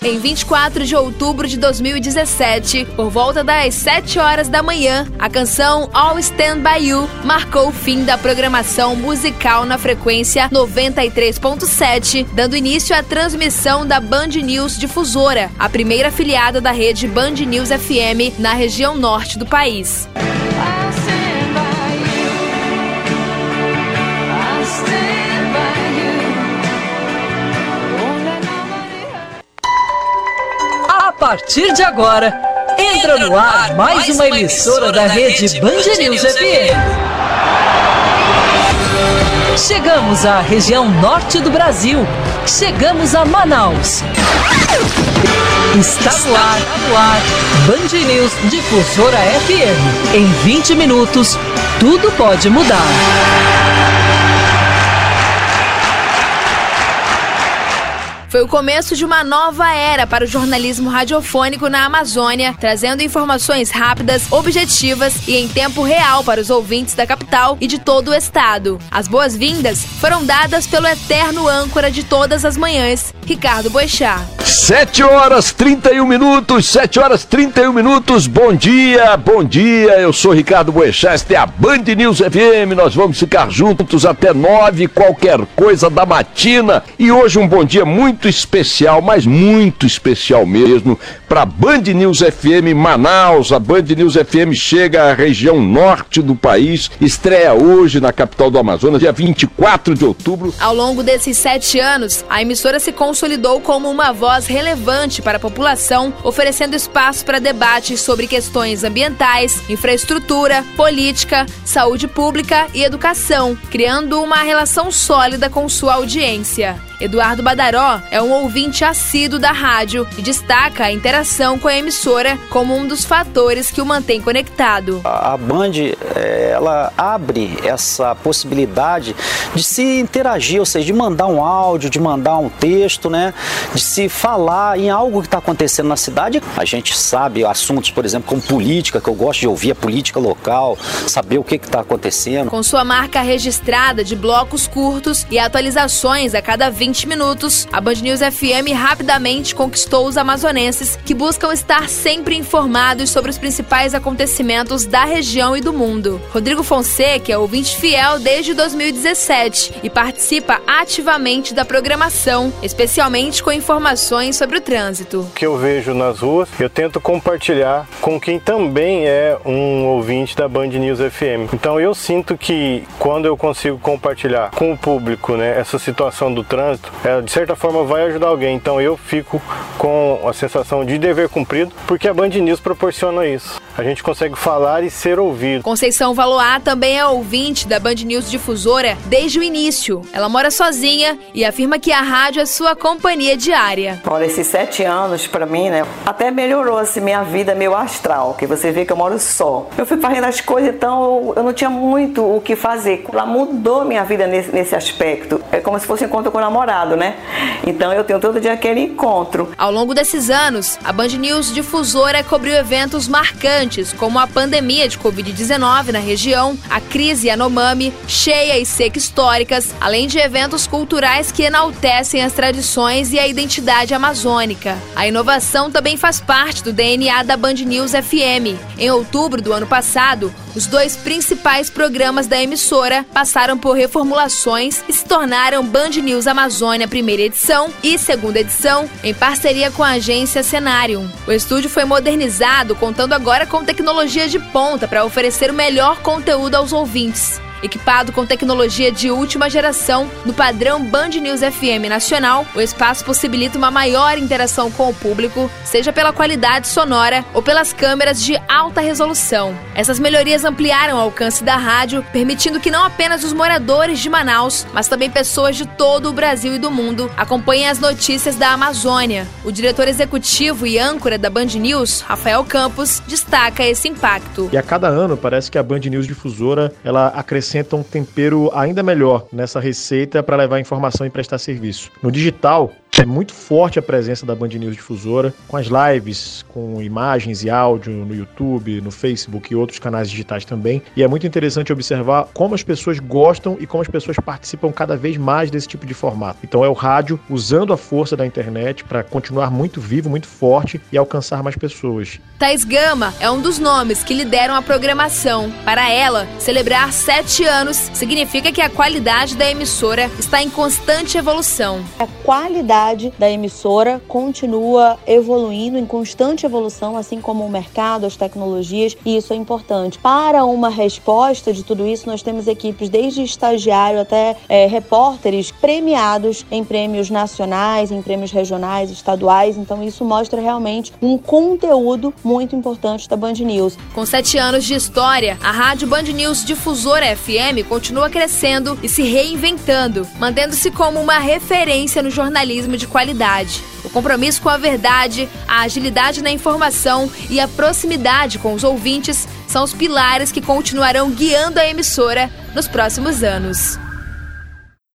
Em 24 de outubro de 2017, por volta das 7 horas da manhã, a canção All Stand By You marcou o fim da programação musical na frequência 93.7, dando início à transmissão da Band News Difusora, a primeira afiliada da rede Band News FM na região norte do país. A partir de agora, entra no ar mais uma emissora da rede Band News FM. Chegamos à região norte do Brasil. Chegamos a Manaus. Está no ar, Band News Difusora FM. Em 20 minutos, tudo pode mudar. Foi o começo de uma nova era para o jornalismo radiofônico na Amazônia, trazendo informações rápidas, objetivas e em tempo real para os ouvintes da capital e de todo o estado. As boas-vindas foram dadas pelo eterno âncora de todas as manhãs, Ricardo Boechat. 7 horas 31 minutos, bom dia, eu sou Ricardo Boechat, esta é a Band News FM, nós vamos ficar juntos até 9, qualquer coisa da matina, e hoje um bom dia muito especial, mas muito especial mesmo, para a Band News FM Manaus. A Band News FM chega à região norte do país, estreia hoje na capital do Amazonas, dia 24 de outubro. Ao longo desses 7 anos, a emissora se consolidou como uma voz relevante para a população, oferecendo espaço para debates sobre questões ambientais, infraestrutura, política, saúde pública e educação, criando uma relação sólida com sua audiência. Eduardo Badaró é um ouvinte assíduo da rádio e destaca a interação com a emissora como um dos fatores que o mantém conectado. A Band, ela abre essa possibilidade de se interagir, ou seja, de mandar um áudio, de mandar um texto, né? De se falar em algo que está acontecendo na cidade. A gente sabe assuntos, por exemplo, como política, que eu gosto de ouvir a política local, saber o que está acontecendo. Com sua marca registrada de blocos curtos e atualizações a cada 20 minutos, a Band News FM rapidamente conquistou os amazonenses que buscam estar sempre informados sobre os principais acontecimentos da região e do mundo. Rodrigo Fonseca é ouvinte fiel desde 2017 e participa ativamente da programação, especialmente com informações sobre o trânsito. O que eu vejo nas ruas, eu tento compartilhar com quem também é um ouvinte da Band News FM. Então eu sinto que quando eu consigo compartilhar com o público, né, essa situação do trânsito, de certa forma vai ajudar alguém. Então eu fico com a sensação de dever cumprido, porque a Band News proporciona isso. A gente consegue falar e ser ouvido. Conceição Valoá também é ouvinte da Band News Difusora desde o início. Ela mora sozinha e afirma que a rádio é sua companhia diária. Olha, esses 7 anos pra mim, né, até melhorou assim minha vida, meu astral, que você vê que eu moro só. Eu fui fazendo as coisas, então eu não tinha muito o que fazer. Ela mudou minha vida nesse aspecto. É como se fosse um encontro com o namorado, né? Então eu tenho todo dia aquele encontro. Ao longo desses anos, a Band News Difusora cobriu eventos marcantes, como a pandemia de Covid-19 na região, a crise Yanomami, cheia e seca históricas, além de eventos culturais que enaltecem as tradições e a identidade amazônica. A inovação também faz parte do DNA da Band News FM. Em outubro do ano passado, os 2 principais programas da emissora passaram por reformulações e se tornaram Band News Amazônia primeira edição e segunda edição, em parceria com a agência Cenarium. O estúdio foi modernizado, contando agora com tecnologia de ponta para oferecer o melhor conteúdo aos ouvintes. Equipado com tecnologia de última geração, no padrão Band News FM nacional, o espaço possibilita uma maior interação com o público, seja pela qualidade sonora ou pelas câmeras de alta resolução. Essas melhorias ampliaram o alcance da rádio, permitindo que não apenas os moradores de Manaus, mas também pessoas de todo o Brasil e do mundo acompanhem as notícias da Amazônia. O diretor executivo e âncora da Band News, Rafael Campos, destaca esse impacto. E a cada ano parece que a Band News Difusora, ela acrescenta um tempero ainda melhor nessa receita para levar informação e prestar serviço. No digital, É muito forte a presença da Band News Difusora, com as lives, com imagens e áudio no YouTube, no Facebook e outros canais digitais também. E é muito interessante observar como as pessoas gostam e como as pessoas participam cada vez mais desse tipo de formato. Então é o rádio usando a força da internet para continuar muito vivo, muito forte e alcançar mais pessoas. Thaís Gama é um dos nomes que lideram a programação. Para ela, celebrar 7 anos significa que a qualidade da emissora está em constante evolução. A qualidade da emissora continua evoluindo, em constante evolução, assim como o mercado, as tecnologias, e isso é importante. Para uma resposta de tudo isso, nós temos equipes desde estagiário até repórteres premiados em prêmios nacionais, em prêmios regionais, estaduais, então isso mostra realmente um conteúdo muito importante da Band News. Com 7 anos de história, a Rádio Band News Difusora FM continua crescendo e se reinventando, mantendo-se como uma referência no jornalismo de qualidade. O compromisso com a verdade, a agilidade na informação e a proximidade com os ouvintes são os pilares que continuarão guiando a emissora nos próximos anos.